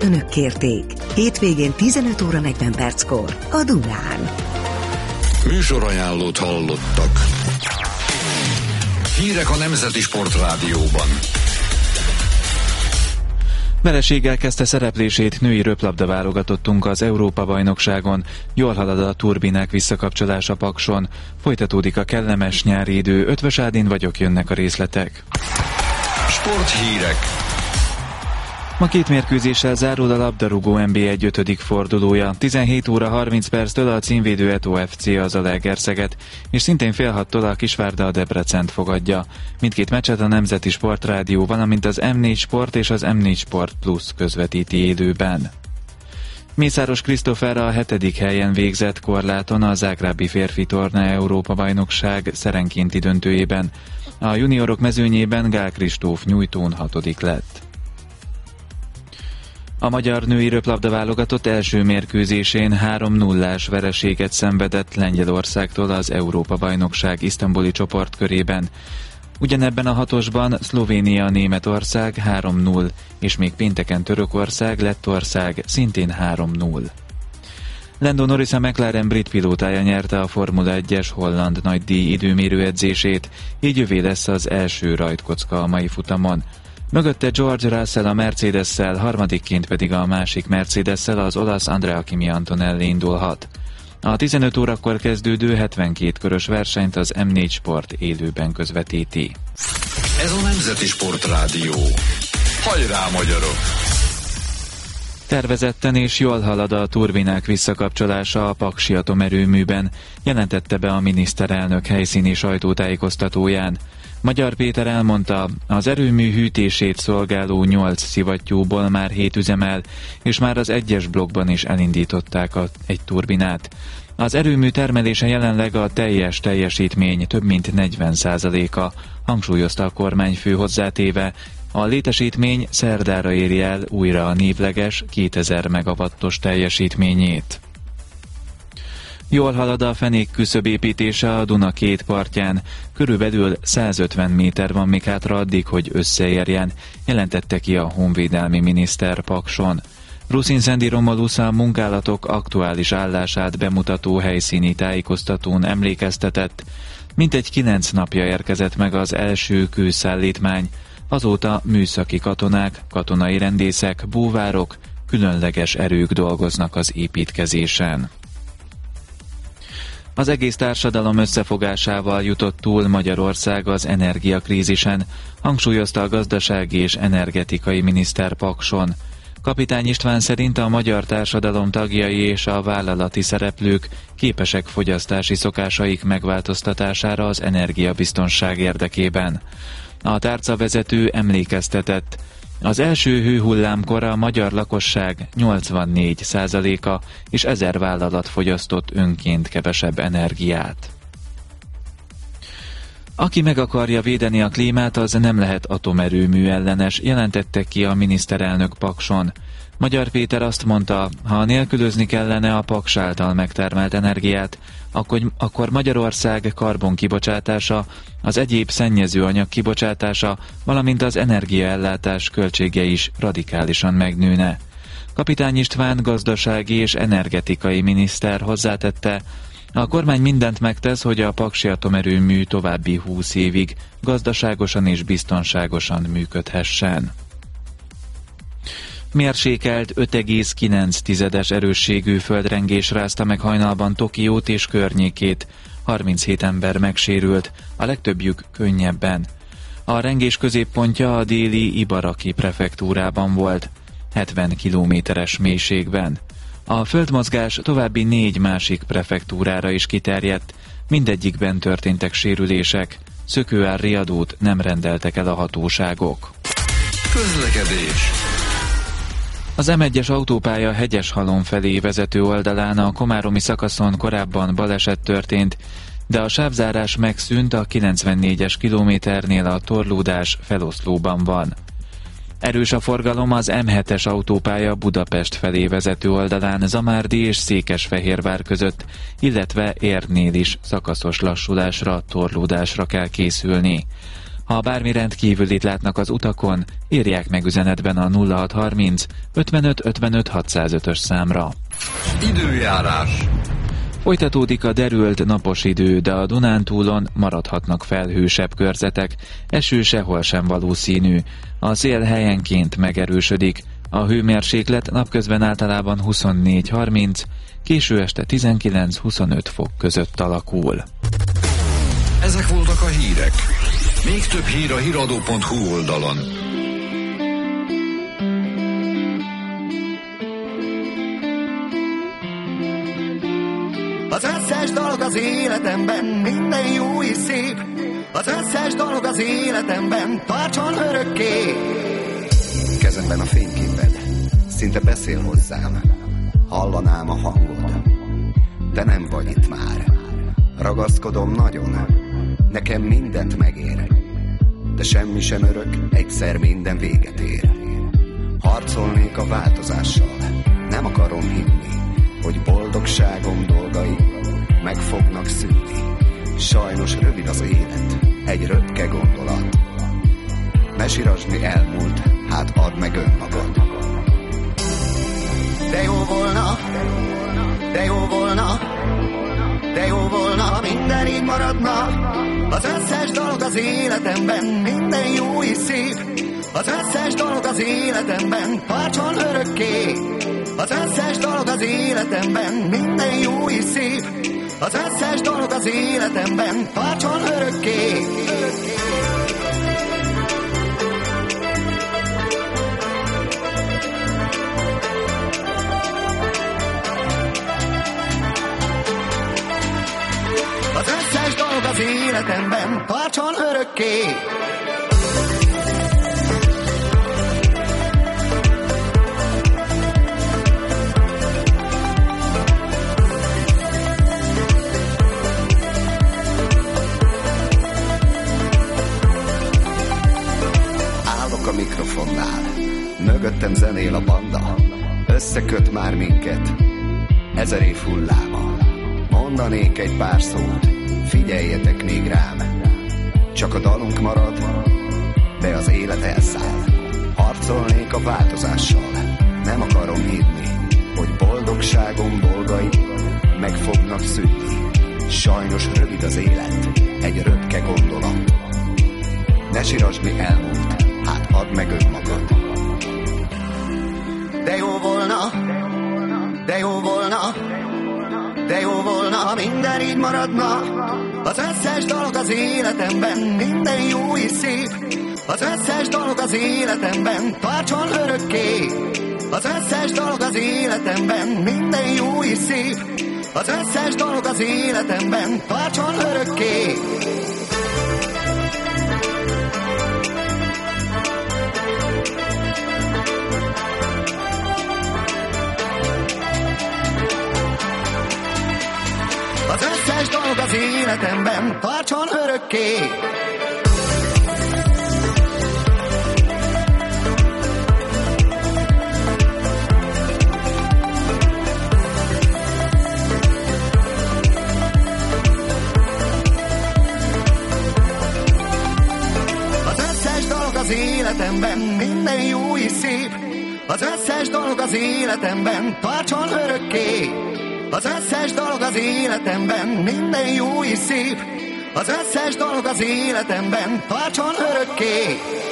önök kérték. Hétvégén 15 óra 40 perckor a Dunán. Műsorajánlót hallottak. Hírek a Nemzeti Sportrádióban. Vereséggel kezdte szereplését női röplabda-válogatottunk az Európa-bajnokságon. Jól halad a turbinák visszakapcsolása Pakson. Folytatódik a kellemes nyári idő. Ötvös Ádin vagyok, jönnek a részletek. Sporthírek. Ma 2 mérkőzéssel zárul a labdarúgó NB1 5. fordulója. 17 óra 30 perctől a címvédő Eto FC az Zalaegerszeget, és szintén fél 6-tól a Kisvárda a Debrecent fogadja. Mindkét meccset a Nemzeti Sportrádió, valamint az M4 Sport és az M4 Sport Plus közvetíti élőben. Mészáros Krisztófer a 7. helyen végzett korláton a zágrábi férfi torna Európa-bajnokság szerenkénti döntőjében. A juniorok mezőnyében Gál Kristóf nyújtón 6. lett. A magyar női röplabda-válogatott első mérkőzésén 3-0-ás vereséget szenvedett Lengyelországtól az Európa-bajnokság isztambuli csoportkörében. Ugyanebben a hatosban Szlovénia, Németország 3-0, és még pénteken Törökország, Lettország szintén 3-0. Lando Norris a McLaren brit pilótája nyerte a Formula 1-es holland nagydíj időmérő edzését, így ővé lesz az első rajtkocka a mai futamon. Mögötte George Russell a Mercedes-szel, harmadikként pedig a másik Mercedes-szel az olasz Andrea Kimi Antonelli indulhat. A 15 órakor kezdődő 72 körös versenyt az M4 Sport élőben közvetíti. Ez a Nemzeti Sportrádió. Hajrá, magyarok! Tervezetten és jól halad a turbinák visszakapcsolása a paksi atomerőműben, jelentette be a miniszterelnök helyszíni sajtótájékoztatóján. Magyar Péter elmondta, az erőmű hűtését szolgáló 8 szivattyúból már 7 üzemel, és már az 1-es blokkban is elindították egy turbinát. Az erőmű termelése jelenleg a teljes teljesítmény több mint 40%-a, hangsúlyozta a kormányfő hozzátéve. A létesítmény szerdára éri el újra a névleges 2000 megawattos teljesítményét. Jól halad a fenék küszöb építése a Duna két partján. Körülbelül 150 méter van még hátra addig, hogy összeérjen, jelentette ki a honvédelmi miniszter Pakson. Ruszin Szendi Romulusz a munkálatok aktuális állását bemutató helyszíni tájékoztatón emlékeztetett. Mintegy 9 napja érkezett meg az első kőszállítmány. Azóta műszaki katonák, katonai rendészek, búvárok, különleges erők dolgoznak az építkezésen. Az egész társadalom összefogásával jutott túl Magyarország az energiakrízisen, hangsúlyozta a gazdasági és energetikai miniszter Pakson. Kapitány István szerint a magyar társadalom tagjai és a vállalati szereplők képesek fogyasztási szokásaik megváltoztatására az energiabiztonság érdekében. A tárcavezető emlékeztetett, az első hőhullámkor a magyar lakosság 84%-a és 1000 vállalat fogyasztott önként kevesebb energiát. Aki meg akarja védeni a klímát, az nem lehet atomerőmű ellenes, jelentette ki a miniszterelnök Pakson. Magyar Péter azt mondta, ha nélkülözni kellene a Paks által megtermelt energiát, akkor Magyarország karbonkibocsátása, az egyéb szennyezőanyag kibocsátása, valamint az energiaellátás költsége is radikálisan megnőne. Kapitány István gazdasági és energetikai miniszter hozzátette, a kormány mindent megtesz, hogy a paksi atomerőmű további 20 évig gazdaságosan és biztonságosan működhessen. Mérsékelt 5,9-es erősségű földrengés rázta meg hajnalban Tokiót és környékét. 37 ember megsérült, a legtöbbjük könnyebben. A rengés középpontja a déli Ibaraki prefektúrában volt, 70 kilométeres mélységben. A földmozgás további 4 másik prefektúrára is kiterjedt, mindegyikben történtek sérülések, szökőárriadót nem rendeltek el a hatóságok. Közlekedés. Az M1-es autópálya Hegyeshalom felé vezető oldalán a komáromi szakaszon korábban baleset történt, de a sávzárás megszűnt, a 94-es kilométernél a torlódás feloszlóban van. Erős a forgalom az M7-es autópálya Budapest felé vezető oldalán Zamárdi és Székesfehérvár között, illetve Érnél is szakaszos lassulásra, torlódásra kell készülni. Ha bármi rendkívülit látnak az utakon, írják meg üzenetben a 0630 55 55 605-ös számra. Időjárás. Folytatódik a derült napos idő, de a Dunántúlon maradhatnak felhősebb körzetek, eső sehol sem valószínű. A szél helyenként megerősödik, a hőmérséklet napközben általában 24-30, késő este 19-25 fok között alakul. Ezek voltak a hírek. Még több hír a hiradó.hu oldalon. Az összes dolog az életemben minden jó és szép. Az összes dolog az életemben tartson örökké. Kezemben a fényképed, szinte beszél hozzám. Hallanám a hangod, de nem vagy itt már. Ragaszkodom nagyon, nekem mindent megér. De semmi sem örök, egyszer minden véget ér. Harcolnék a változással, nem akarom hinni, hogy boldogságom dolgai meg fognak szűnni. Sajnos rövid az élet, egy röpke gondolat. Ne sirasd, mi elmúlt, hát add meg önmagad. De jó volna, de jó volna, de jó volna, minden így maradna. Az összes dolog az életemben minden jó és szép. Az összes dolog az életemben tartson örökké. Az összes dolog az életemben minden jó és szép. Az összes dolog az életemben tartson örökké. Az összes dolog az életemben tartson örökké. A mikrofonnál, mögöttem zenél a banda, összeköt már minket 1000 év hulláma. Mondanék egy pár szót, figyeljetek még rám. Csak a dalunk marad, de az élet elszáll. Harcolnék a változással, nem akarom hinni, hogy boldogságom dolgai meg fognak szűnni. Sajnos rövid az élet, egy röpke gondolat. Ne sirasd, mi elmúlt, hát add meg önmagad. De jó volna, de jó volna, de jó volna, ha minden így maradna. Az összes dolog az életemben minden jó és szép. Az összes dolog az életemben tartson örökké. Az összes dolog az életemben minden jó és szép. Az összes dolog az életemben tartson örökké. Az összes dolog az életemben tartson örökké. Az összes dolog az életemben minden jó és szép. Az összes dolog az életemben tartson örökké. Az összes dolog az életemben minden jó és szép. Az összes dolog az életemben tartson örökké.